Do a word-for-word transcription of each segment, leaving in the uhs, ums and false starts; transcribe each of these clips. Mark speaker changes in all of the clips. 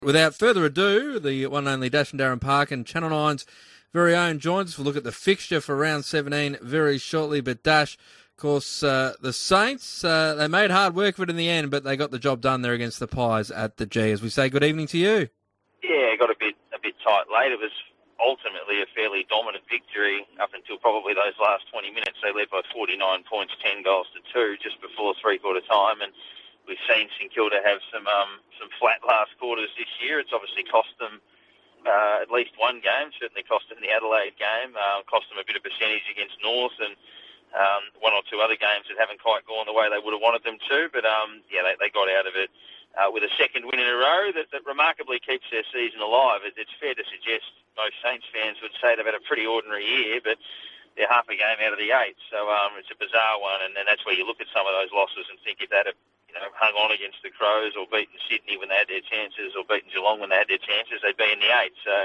Speaker 1: Without further ado, the one and only Dash and Darren Park and Channel nine's very own joins us. We'll look at the fixture for round seventeen very shortly. But Dash, of course, uh, the Saints, uh, they made hard work of it in the end, but they got the job done there against the Pies at the G. As we say, good evening to you.
Speaker 2: Yeah, got a bit a bit tight late. It was ultimately a fairly dominant victory up until probably those last twenty minutes. They led by forty-nine points, ten goals to two, just before three-quarter time. And we've seen St Kilda have some um, some flat last quarters this year. It's obviously cost them uh, at least one game, certainly cost them the Adelaide game, uh, cost them a bit of percentage against North, and um, one or two other games that haven't quite gone the way they would have wanted them to. But, um, yeah, they, they got out of it uh, with a second win in a row that, that remarkably keeps their season alive. It, it's fair to suggest most Saints fans would say they've had a pretty ordinary year, but they're half a game out of the eight. So um, it's a bizarre one, and, and that's where you look at some of those losses and think if they'd have you know, hung on against the Crows or beaten Sydney when they had their chances or beaten Geelong when they had their chances, they'd be in the eight. So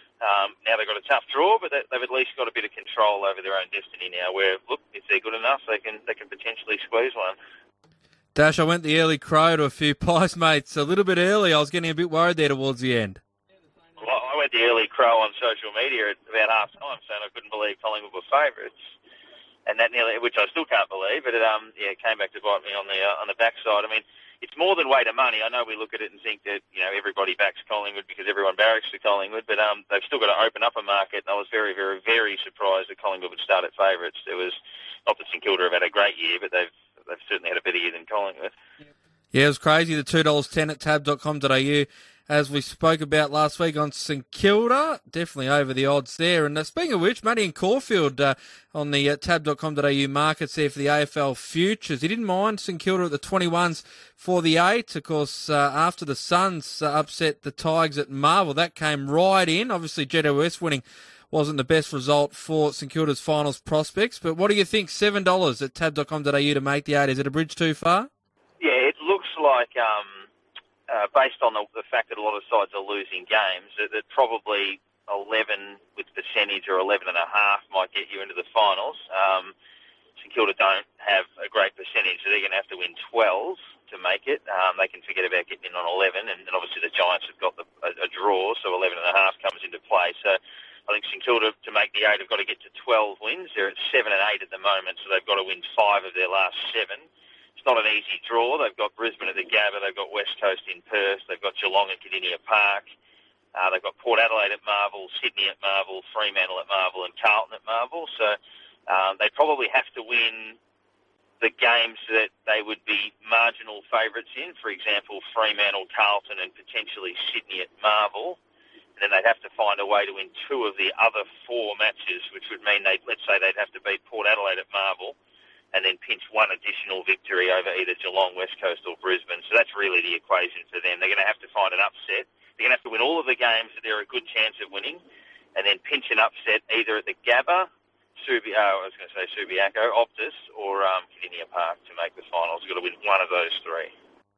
Speaker 2: um, now they've got a tough draw, but they've at least got a bit of control over their own destiny now where, look, if they're good enough, they can they can potentially squeeze one.
Speaker 1: Dash, I went the early Crow to a few Pies mates a little bit early. I was getting a bit worried there towards the end.
Speaker 2: Well, I went the early Crow on social media at about half time saying I couldn't believe Collingwood were favourites. And that nearly, which I still can't believe, but it um yeah came back to bite me on the uh, on the backside. I mean, it's more than weight of money. I know we look at it and think that you know everybody backs Collingwood because everyone barracks to Collingwood, but um they've still got to open up a market. And I was very very very surprised that Collingwood would start at favourites. There was not that St Kilda have had a great year, but they've they've certainly had a better year than Collingwood.
Speaker 1: Yeah, it was crazy. The two dollars ten at tab dot com dot a u. As we spoke about last week on St Kilda, definitely over the odds there. And uh, speaking of which, Matty and Caulfield uh, on the uh, tab dot com dot a u markets there for the A F L futures. He didn't mind St Kilda at the twenty-ones for the eight. Of course, uh, after the Suns uh, upset the Tigers at Marvel, that came right in. Obviously, G W S winning wasn't the best result for St Kilda's finals prospects. But what do you think? seven dollars at tab dot com dot a u to make the eight. Is it a bridge too far?
Speaker 2: Yeah, it looks like... Um... Uh, based on the, the fact that a lot of sides are losing games, that, that probably eleven with percentage or eleven and a half might get you into the finals. Um, St Kilda don't have a great percentage, so they're going to have to win twelve to make it. Um, they can forget about getting in on eleven, and, and obviously the Giants have got the, a, a draw, so eleven and a half comes into play. So I think St Kilda, to make the eight, have got to get to twelve wins. They're at seven and eight at the moment, so they've got to win five of their last seven. It's not an easy draw. They've got Brisbane at the Gabba, they've got West Coast in Perth, they've got Geelong at Kardinia Park, uh, they've got Port Adelaide at Marvel, Sydney at Marvel, Fremantle at Marvel and Carlton at Marvel. So um, they probably have to win the games that they would be marginal favourites in, for example, Fremantle, Carlton and potentially Sydney at Marvel. And then they'd have to find a way to win two of the other four matches, which would mean they'd, let's say they'd have to beat Port Adelaide at Marvel, and then pinch one additional victory over either Geelong, West Coast or Brisbane. So that's really the equation for them. They're going to have to find an upset. They're going to have to win all of the games that they're a good chance of winning, and then pinch an upset either at the Gabba, Subi- uh, I was going to say Subiaco, Optus, or um, Kardinia Park to make the finals. You've got to win one of those three.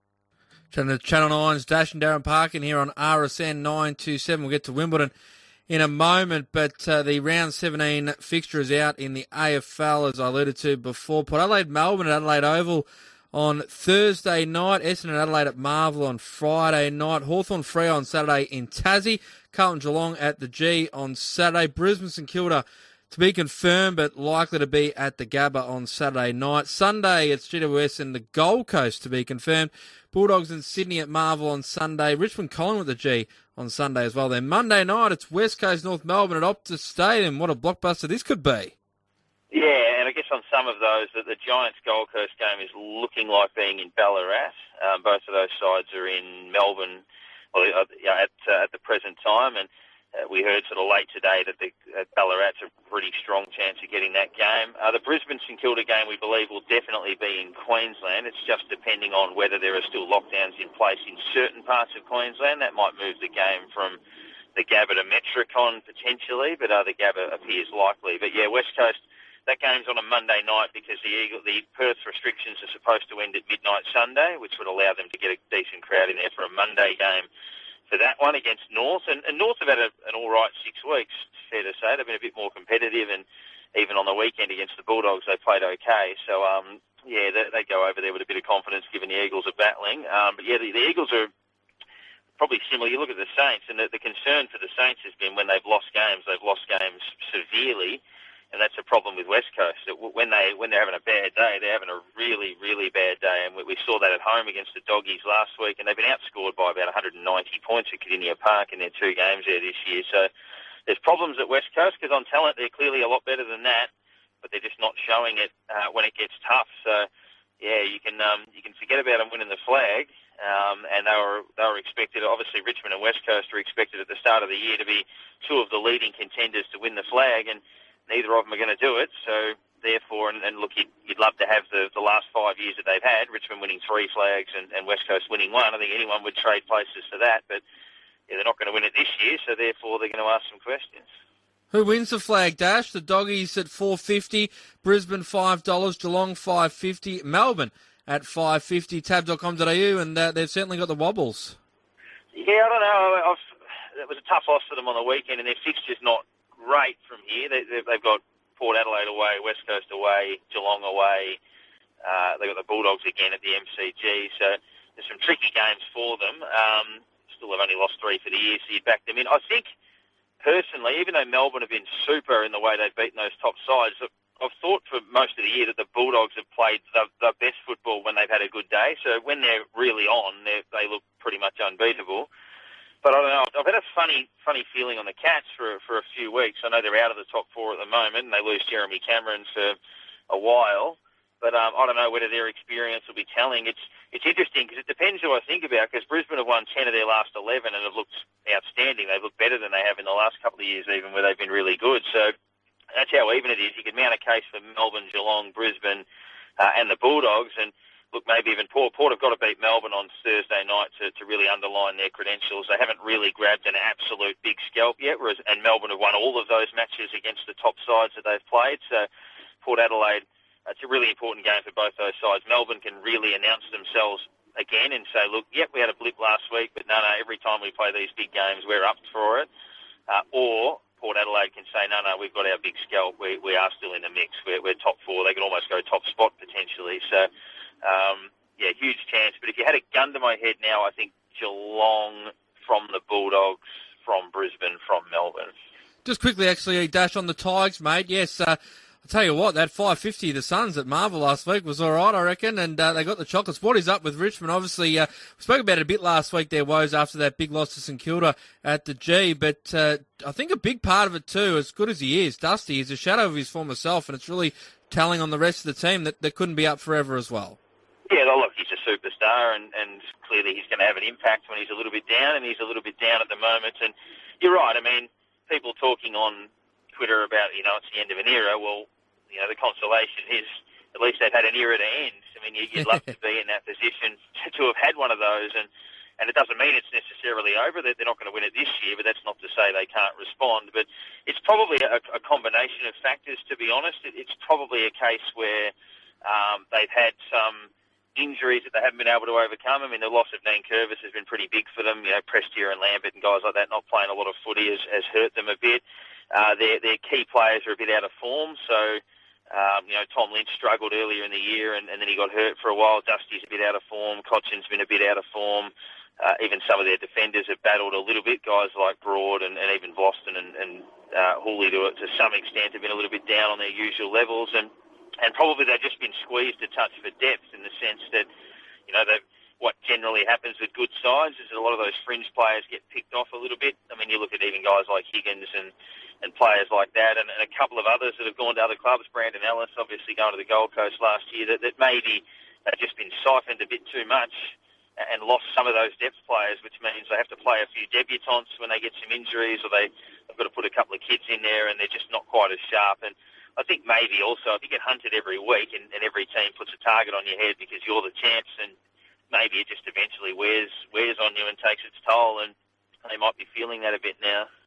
Speaker 1: Channel nine's Dash and Darren Parkin here on R S N nine two seven. We'll get to Wimbledon in a moment, but uh, the round seventeen fixture is out in the A F L, as I alluded to before. Port Adelaide, Melbourne at Adelaide Oval on Thursday night. Essendon and Adelaide at Marvel on Friday night. Hawthorn Freo on Saturday in Tassie. Carlton Geelong at the G on Saturday. Brisbane St Kilda to be confirmed, but likely to be at the Gabba on Saturday night. Sunday, it's G W S and the Gold Coast to be confirmed. Bulldogs and Sydney at Marvel on Sunday. Richmond Collingwood at the G on Sunday as well. Then Monday night, it's West Coast North Melbourne at Optus Stadium. What a blockbuster this could be.
Speaker 2: Yeah, and I guess on some of those, that the Giants Gold Coast game is looking like being in Ballarat. Um, both of those sides are in Melbourne well, uh, at uh, at the present time, and uh, we heard sort of late today that the uh, Ballarat's a pretty strong chance of getting that game. Uh, the Brisbane St Kilda game, we believe, will definitely be in Queensland. It's just depending on whether there are still lockdowns in place in certain parts of Queensland. That might move the game from the Gabba to Metricon potentially, but uh, the Gabba appears likely. But yeah, West Coast, that game's on a Monday night because the Eagle, the Perth restrictions are supposed to end at midnight Sunday, which would allow them to get a decent crowd in there for a Monday game for that one against North. And, and North have had a, an all right six weeks, fair to say. They've been a bit more competitive, and even on the weekend against the Bulldogs, they played okay. So, um, yeah, they, they go over there with a bit of confidence given the Eagles are battling. Um, but, yeah, the, the Eagles are probably similar. You look at the Saints, and the, the concern for the Saints has been when they've lost games, they've lost games severely, and that's a problem with West Coast. When, they, when they're having a bad day, they're having a really, really bad day, and we, we saw that at home against the Doggies last week, and they've been outscored by about one hundred ninety points at Kardinia Park in their two games there this year. So there's problems at West Coast, because on talent they're clearly a lot better than that, but they're just not showing it uh, when it gets tough. So, yeah, you can um, you can forget about them winning the flag, um, and they were they were expected. Obviously, Richmond and West Coast were expected at the start of the year to be two of the leading contenders to win the flag, and neither of them are going to do it. So, therefore, and, and look, you'd, you'd love to have the, the last five years that they've had, Richmond winning three flags and, and West Coast winning one. I think anyone would trade places for that, but yeah, they're not going to win it this year, so therefore they're going to ask some questions.
Speaker 1: Who wins the flag, Dash? The Doggies at four fifty, Brisbane five dollars, Geelong five fifty, Melbourne at five fifty, tab dot com dot a u, and uh, they've certainly got the wobbles.
Speaker 2: Yeah, I don't know. I've, it was a tough loss for them on the weekend, and their fixture's not great from here. They, they've got Port Adelaide away, West Coast away, Geelong away. Uh, they've got the Bulldogs again at the M C G, so there's some tricky games for them. Um, still, they've only lost three for the year, so you'd back them in. I think, personally, even though Melbourne have been super in the way they've beaten those top sides, I've thought for most of the year that the Bulldogs have played the, the best football when they've had a good day. So when they're really on, they're, they look pretty much unbeatable. But I don't know, I've had a funny funny feeling on the Cats for, for a few weeks. I know they're out of the top four at the moment, and they lose Jeremy Cameron for a while. But um, I don't know whether their experience will be telling. It's it's interesting because it depends who I think about, because Brisbane have won ten of their last eleven and have looked outstanding. They've looked better than they have in the last couple of years, even where they've been really good. So that's how even it is. You can mount a case for Melbourne, Geelong, Brisbane, uh, and the Bulldogs. And look, maybe even Port. Port have got to beat Melbourne on Thursday night to, to really underline their credentials. They haven't really grabbed an absolute big scalp yet, whereas and Melbourne have won all of those matches against the top sides that they've played. So Port Adelaide, it's a really important game for both those sides. Melbourne can really announce themselves again and say, look, yep, we had a blip last week, but no, no, every time we play these big games, we're up for it. Uh, or Port Adelaide can say, no, no, we've got our big scalp. We, we are still in the mix. We're, we're top four. They can almost go top spot potentially. So, um, yeah, huge chance. But if you had a gun to my head now, I think Geelong from the Bulldogs, from Brisbane, from Melbourne.
Speaker 1: Just quickly, actually, Dash on the Tigers, mate. Yes, uh, I'll tell you what, that five fifty, the Suns at Marvel last week was all right, I reckon, and uh, they got the chocolates. What is up with Richmond? Obviously, uh, we spoke about it a bit last week, their woes after that big loss to St Kilda at the G, but uh, I think a big part of it too, as good as he is, Dusty, is a shadow of his former self, and it's really telling on the rest of the team that they couldn't be up forever as well.
Speaker 2: Yeah, well, look, he's a superstar, and, and clearly he's going to have an impact when he's a little bit down, and he's a little bit down at the moment. And you're right, I mean, people talking on Twitter about, you know, it's the end of an era. Well, you know, the consolation is at least they've had an era to end. I mean, you'd love to be in that position to, to have had one of those, and, and it doesn't mean it's necessarily over. They're not going to win it this year, but that's not to say they can't respond. But it's probably a, a combination of factors, to be honest. It, it's probably a case where um, they've had some injuries that they haven't been able to overcome. I mean, the loss of Dean Curvis has been pretty big for them. You know, Prestia and Lambert and guys like that not playing a lot of footy has, has hurt them a bit. Uh, their, their key players are a bit out of form, so, um, you know, Tom Lynch struggled earlier in the year and, and then he got hurt for a while. Dusty's a bit out of form. Cotchin's been a bit out of form. Uh, even some of their defenders have battled a little bit. Guys like Broad and, and even Boston and, and uh, Hooley to, to some extent have been a little bit down on their usual levels, and And probably they've just been squeezed a touch for depth in the sense that, you know, they've, what generally happens with good sides is that a lot of those fringe players get picked off a little bit. I mean, you look at even guys like Higgins and, and players like that, and, and a couple of others that have gone to other clubs, Brandon Ellis obviously going to the Gold Coast last year, that, that maybe they've just been siphoned a bit too much and lost some of those depth players, which means they have to play a few debutants when they get some injuries, or they, they've got to put a couple of kids in there and they're just not quite as sharp. And I think maybe also if you get hunted every week and, and every team puts a target on your head because you're the champs, and maybe it just eventually wears wears on you and takes its toll, and they might be feeling that a bit now.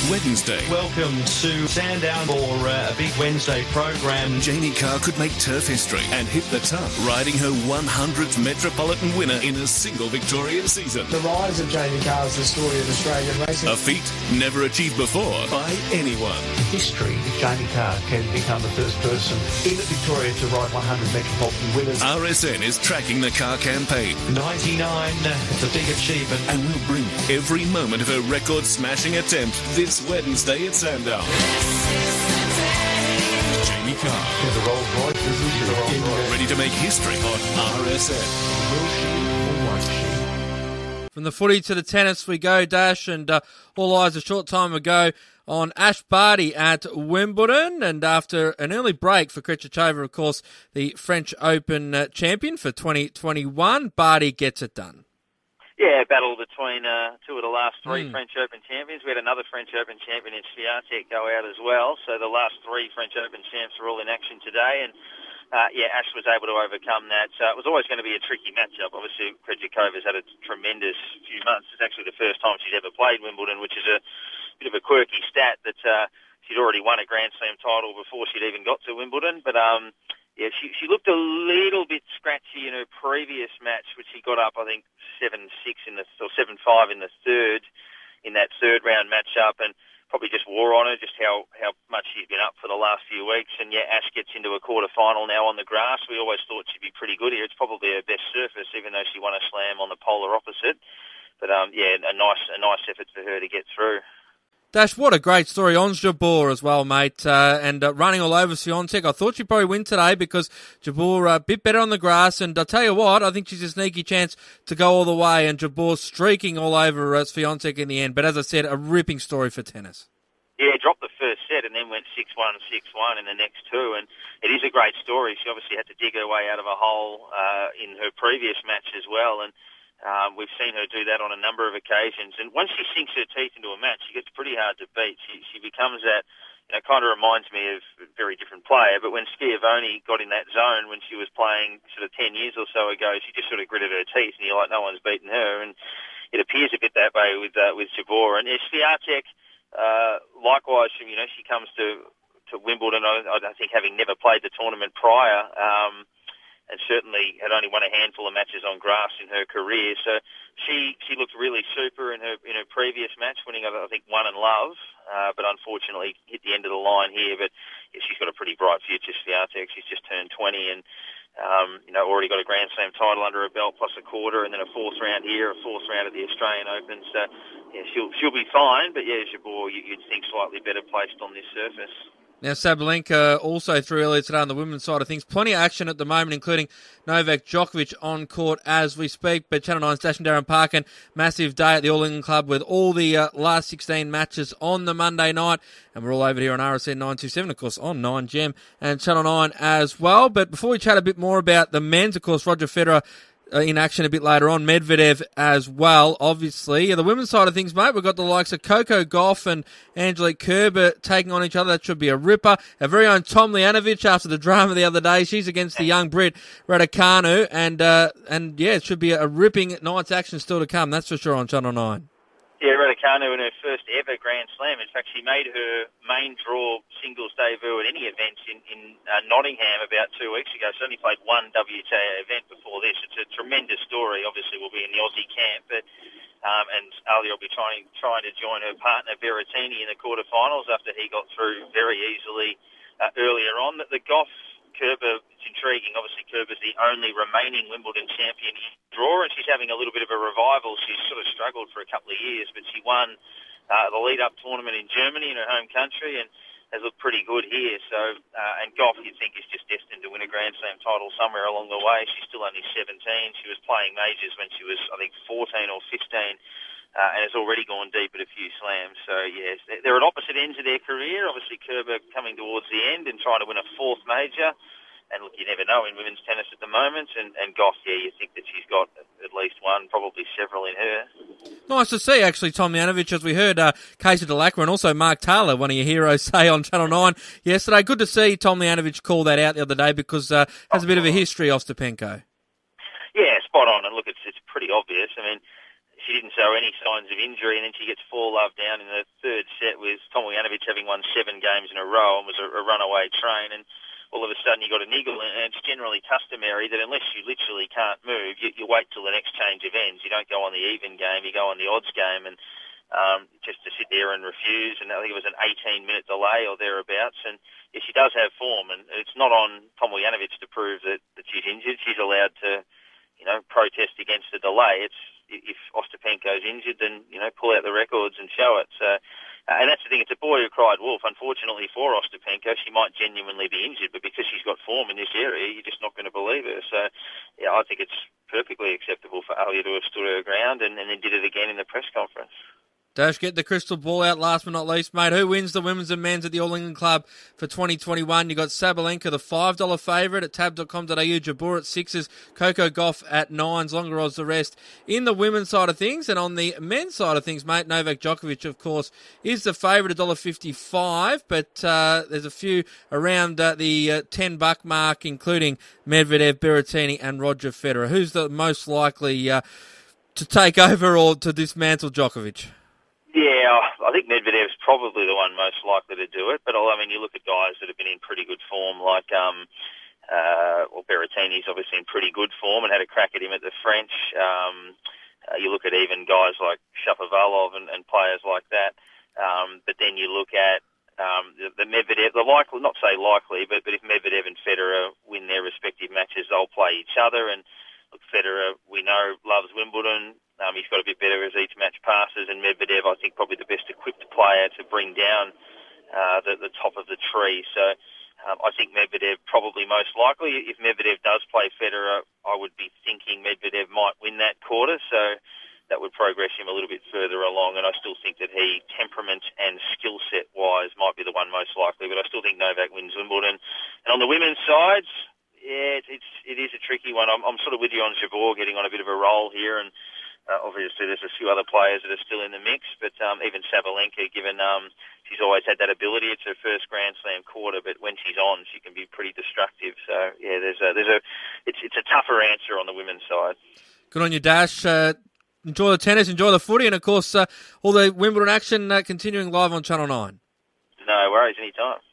Speaker 3: Wednesday.
Speaker 4: Welcome to Sandown for uh, a big Wednesday program.
Speaker 3: Jamie Carr could make turf history and hit the top, riding her one hundredth Metropolitan winner in a single Victoria season.
Speaker 5: The rise of Jamie Carr is the story of Australian racing.
Speaker 3: A feat never achieved before by anyone.
Speaker 4: History, Jamie Carr can become the first person in Victoria to ride one hundred Metropolitan winners.
Speaker 3: R S N is tracking the Carr campaign.
Speaker 4: ninety-nine, it's a big achievement.
Speaker 3: And we'll bring you every moment of her record-smashing attempt this Wednesday at Sandown. Jamie Carr.
Speaker 4: There's a Rolls Royce, isn't she? The Rolls Royce.
Speaker 3: Ready to make history on R S N.
Speaker 4: Will she or won't she?
Speaker 1: From the footy to the tennis we go, Dash, and uh, all eyes a short time ago on Ash Barty at Wimbledon, and after an early break for Krejcikova, of course, the French Open uh, champion for twenty twenty-one, Barty gets it done.
Speaker 2: Yeah, battle between uh, two of the last three
Speaker 1: Mm.
Speaker 2: French Open champions. We had another French Open champion in Swiatek go out as well. So the last three French Open champs are all in action today. And, uh, yeah, Ash was able to overcome that. Uh, it was always going to be a tricky matchup. Obviously, Krejcikova's had a tremendous few months. It's actually the first time she's ever played Wimbledon, which is a bit of a quirky stat that uh, she'd already won a Grand Slam title before she'd even got to Wimbledon. But, um, yeah, she, she looked a little bit scratchy in her previous match, which she got up, I think, seven six in the, or seven five in the third, in that third round matchup, and probably just wore on her just how, how much she's been up for the last few weeks. And yeah, Ash gets into a quarter final now on the grass. We always thought she'd be pretty good here. It's probably her best surface, even though she won a slam on the polar opposite. But um, yeah, a nice, a nice effort for her to get through.
Speaker 1: Dash, what a great story. Ons Jabeur as well, mate, uh, and uh, running all over Swiatek. I thought she'd probably win today because Jabeur uh, a bit better on the grass, and I'll tell you what, I think she's a sneaky chance to go all the way, and Jabeur streaking all over uh, Swiatek in the end. But as I said, a ripping story for tennis.
Speaker 2: Yeah, dropped the first set and then went six one, six one in the next two, and it is a great story. She obviously had to dig her way out of a hole uh, in her previous match as well, and Um, we've seen her do that on a number of occasions. And once she sinks her teeth into a match, she gets pretty hard to beat. She, she becomes that, you know, kind of reminds me of a very different player. But when Schiavone got in that zone when she was playing sort of ten years or so ago, she just sort of gritted her teeth and you're like, no one's beaten her. And it appears a bit that way with uh, with Jabeur. And yeah, Swiatek, uh, likewise, you know, she comes to, to Wimbledon, I, I think having never played the tournament prior, um, and certainly had only won a handful of matches on grass in her career. So she she looked really super in her in her previous match, winning, I think, one in love, uh, but unfortunately hit the end of the line here. But yeah, she's got a pretty bright future, Swiatek. She's just turned twenty and, um, you know, already got a Grand Slam title under her belt, plus a quarter, and then a fourth round here, a fourth round at the Australian Open. So yeah, she'll she'll be fine. But yeah, Jabeur, you'd think slightly better placed on this surface.
Speaker 1: Now, Sabalenka also threw earlier today on the women's side of things. Plenty of action at the moment, including Novak Djokovic on court as we speak. But Channel nine's Dash and Darren Parkin, massive day at the All England Club with all the uh, last sixteen matches on the Monday night. And we're all over here on R S N nine twenty-seven, of course, on nine Gem and Channel nine as well. But before we chat a bit more about the men's, of course, Roger Federer Uh, in action a bit later on, Medvedev as well, obviously. Yeah, the women's side of things, mate, we've got the likes of Coco Gauff and Angelique Kerber taking on each other. That should be a ripper. Our very own Tom Lianovic, after the drama the other day, she's against the young Brit, Raducanu, and, uh, and yeah, it should be a ripping night's action still to come, that's for sure, on Channel nine.
Speaker 2: Yeah, Raducanu in her first ever Grand Slam. In fact, she made her main draw singles debut at any event in, in uh, Nottingham about two weeks ago. She only played one W T A event before this. It's a tremendous story. Obviously, we'll be in the Aussie camp, but um, and Ali will be trying trying to join her partner Berrettini in the quarterfinals after he got through very easily uh, earlier on. The, the Gauff Kerber, it's intriguing. Obviously, Kerber's the only remaining Wimbledon champion in draw, and she's having a little bit of a revival. She's sort of struggled for a couple of years, but she won uh, the lead-up tournament in Germany in her home country and has looked pretty good here. So, uh, and Gauff, you'd think, is just destined to win a Grand Slam title somewhere along the way. She's still only seventeen. She was playing majors when she was, I think, fourteen or fifteen. Uh, and has already gone deep at a few slams. So, yes, they're at opposite ends of their career. Obviously, Kerber coming towards the end and trying to win a fourth major. And, look, you never know in women's tennis at the moment. And, and Gauff, yeah, you think that she's got at least one, probably several in her. Nice
Speaker 1: to see, actually, Tom Lianovic, as we heard uh, Casey Dellacqua and also Mark Taylor, one of your heroes, say on Channel nine yesterday. Good to see Tom Lianovic call that out the other day because uh, has a bit of a history, Ostapenko.
Speaker 2: Yeah, spot on. And, look, it's, it's pretty obvious. I mean, she didn't show any signs of injury, and then she gets four love down in the third set with Tomljanovic having won seven games in a row and was a, a runaway train, and all of a sudden you got a niggle, and it's generally customary that unless you literally can't move, you, you wait till the next change of ends. You don't go on the even game, you go on the odds game, and um, just to sit there and refuse, and I think it was an eighteen-minute delay or thereabouts, and yeah, she does have form, and it's not on Tomljanovic to prove that, that she's injured. She's allowed to, you know, protest against the delay. It's if Ostapenko's injured, then, you know, pull out the records and show it. So, uh, and that's the thing, it's a boy who cried wolf. Unfortunately for Ostapenko, she might genuinely be injured, but because she's got form in this area, you're just not going to believe her. So, yeah, I think it's perfectly acceptable for Alia to have stood her ground and, and then did it again in the press conference.
Speaker 1: Dash, get the crystal ball out last but not least, mate. Who wins the women's and men's at the All England Club for twenty twenty-one? You got Sabalenka, the five dollars favourite at tab dot com dot a u, Jabeur at sixes, Coco Gauff at nines, longer odds the rest. In the women's side of things, and on the men's side of things, mate, Novak Djokovic, of course, is the favourite at one dollar fifty-five, but uh, there's a few around uh, the uh, ten buck mark, including Medvedev, Berrettini and Roger Federer. Who's the most likely uh, to take over or to dismantle Djokovic?
Speaker 2: Yeah, I think Medvedev's probably the one most likely to do it. But, I mean, you look at guys that have been in pretty good form, like, um, uh, well, Berrettini's obviously in pretty good form and had a crack at him at the French. Um, uh, you look at even guys like Shapovalov and, and players like that. Um, but then you look at um, the, the Medvedev, the likely, not say likely, but, but if Medvedev and Federer win their respective matches, they'll play each other. And, look, Federer, we know, loves Wimbledon. Um, he's got a bit better as each match passes, and Medvedev, I think, probably the best equipped player to bring down uh, the, the top of the tree. So um, I think Medvedev probably most likely. If Medvedev does play Federer, I would be thinking Medvedev might win that quarter, so that would progress him a little bit further along, and I still think that he, temperament and skill set-wise, might be the one most likely, but I still think Novak wins Wimbledon. And on the women's sides, yeah, it's, it's, it is a tricky one. I'm, I'm sort of with you on Jabeur getting on a bit of a roll here, and Uh, obviously, there's a few other players that are still in the mix, but um, even Sabalenka, given um, she's always had that ability, it's her first Grand Slam quarter, but when she's on, she can be pretty destructive. So, yeah, there's a, there's a, it's, it's a tougher answer on the women's side.
Speaker 1: Good on you, Dash. Uh, enjoy the tennis, enjoy the footy, and, of course, uh, all the Wimbledon action uh, continuing live on Channel nine.
Speaker 2: No worries, anytime.